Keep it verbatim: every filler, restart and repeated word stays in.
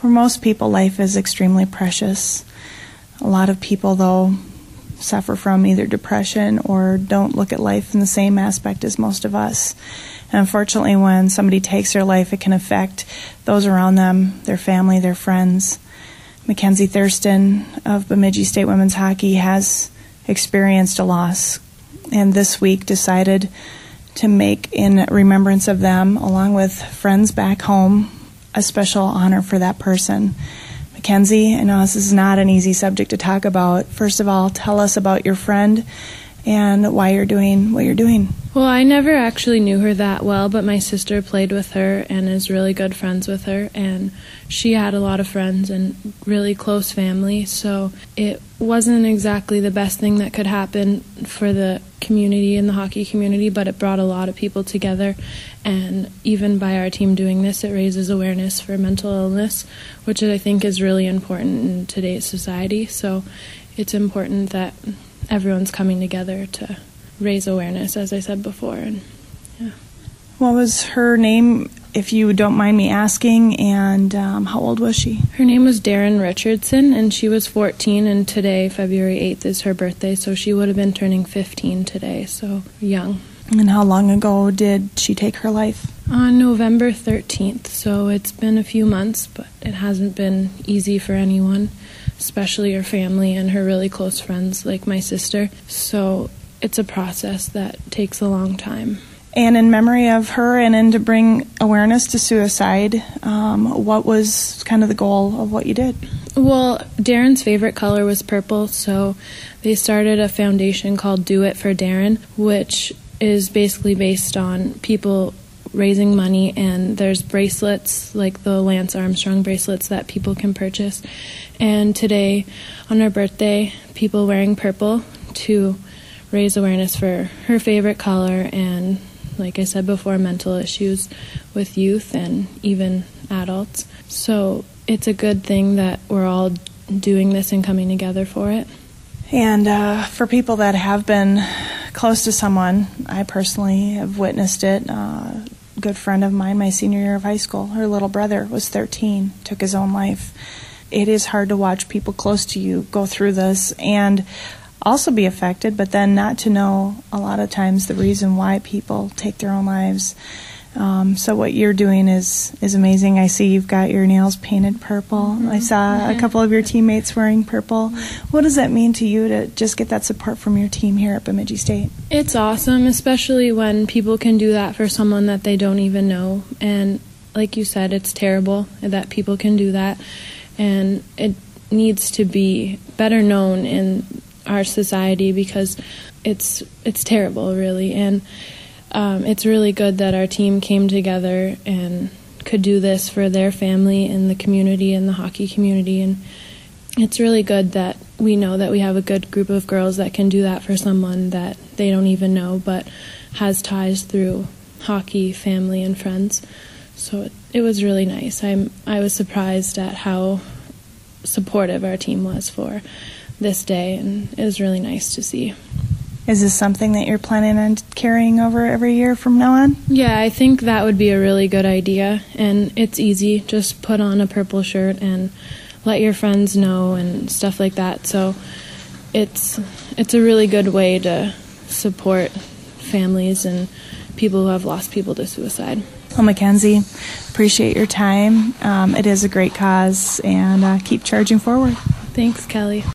For most people, life is extremely precious. A lot of people, though, suffer from either depression or don't look at life in the same aspect as most of us. And unfortunately, when somebody takes their life, it can affect those around them, their family, their friends. Mackenzie Thurston of Bemidji State Women's Hockey has experienced a loss, and this week decided to make, in remembrance of them, along with friends back home, a special honor for that person. Mackenzie, I know this is not an easy subject to talk about. First of all, tell us about your friend and why you're doing what you're doing. Well, I never actually knew her that well, but my sister played with her and is really good friends with her, and she had a lot of friends and really close family, so it wasn't exactly the best thing that could happen for the community and the hockey community, but it brought a lot of people together, and even by our team doing this, it raises awareness for mental illness, which I think is really important in today's society, so it's important that everyone's coming together to raise awareness, as I said before. And yeah. What was her name, if you don't mind me asking, and um, how old was she? Her name was Darren Richardson, and she was fourteen, and today, February eighth, is her birthday, so she would have been turning fifteen today, so young. And how long ago did she take her life? On November thirteenth, so it's been a few months, but it hasn't been easy for anyone, especially her family and her really close friends like my sister. So it's a process that takes a long time. And in memory of her and then to bring awareness to suicide, um, what was kind of the goal of what you did? Well, Darren's favorite color was purple, so they started a foundation called Do It for Darren, which is basically based on people raising money, and there's bracelets like the Lance Armstrong bracelets that people can purchase. And today, on her birthday, people wearing purple to raise awareness for her favorite color and, like I said before, mental issues with youth and even adults. So it's a good thing that we're all doing this and coming together for it. And uh, for people that have been close to someone, I personally have witnessed it. Uh, a good friend of mine, my senior year of high school, her little brother was thirteen, took his own life. It is hard to watch people close to you go through this and also be affected, but then not to know a lot of times the reason why people take their own lives. Um, so what you're doing is, is amazing. I see you've got your nails painted purple. Mm-hmm. I saw yeah. a couple of your teammates wearing purple. What does that mean to you to just get that support from your team here at Bemidji State? It's awesome, especially when people can do that for someone that they don't even know. And like you said, it's terrible that people can do that. And it needs to be better known in our society because it's it's terrible, really. And um, it's really good that our team came together and could do this for their family and the community and the hockey community. And it's really good that we know that we have a good group of girls that can do that for someone that they don't even know but has ties through hockey, family, and friends. So it, it was really nice. I'm I was surprised at how supportive our team was for this day, and it was really nice to see. Is this something that you're planning on carrying over every year from now on? Yeah, I think that would be a really good idea, and it's easy. Just put on a purple shirt and let your friends know and stuff like that. So it's it's a really good way to support families and people who have lost people to suicide. Well, Mackenzie, appreciate your time. Um, it is a great cause, and uh, keep charging forward. Thanks, Kelly.